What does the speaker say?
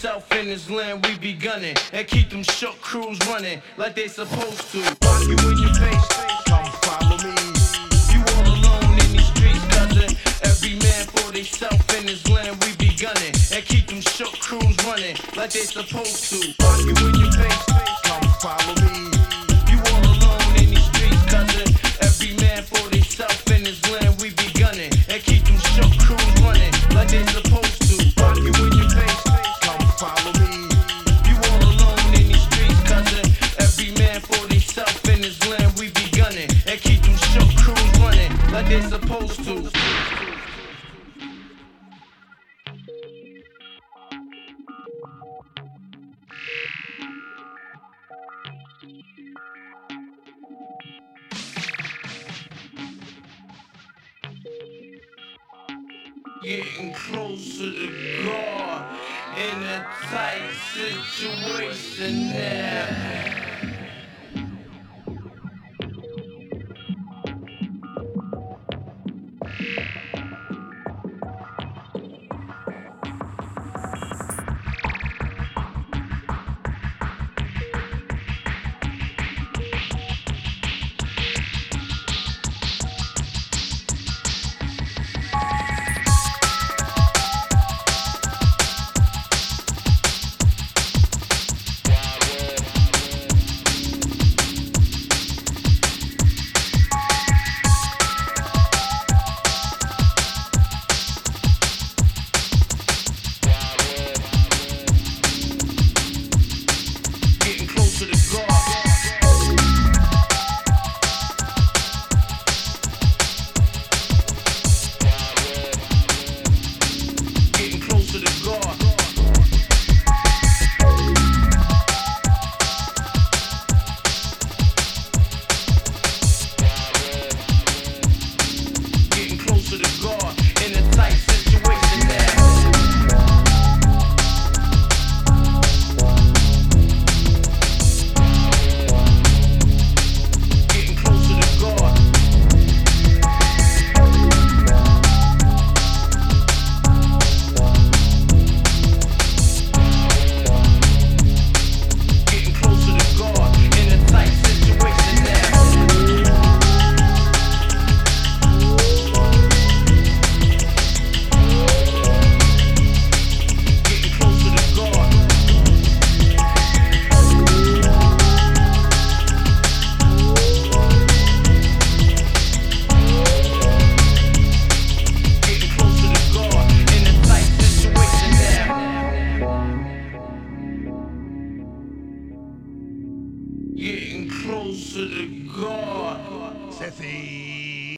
south in this land, we be gunning. And keep them shook crews running like they supposed to. Rock you in your face, come follow me. You all alone in these streets, cousin. Every man for theyself in this land, we be gunning. And keep them shook crews running like they supposed to. Rock you in your face, come follow me. You all alone in these streets, cousin. Every man for theyself in this land, we be gunning. And keep them shook crews running like they supposed to. Rock you in your face, come follow me. You all alone in these streets, cousin. Every man for theyself in this land, we be gunning. And keep them shook crews running like they supposed to. Getting closer to God in a tight situation now.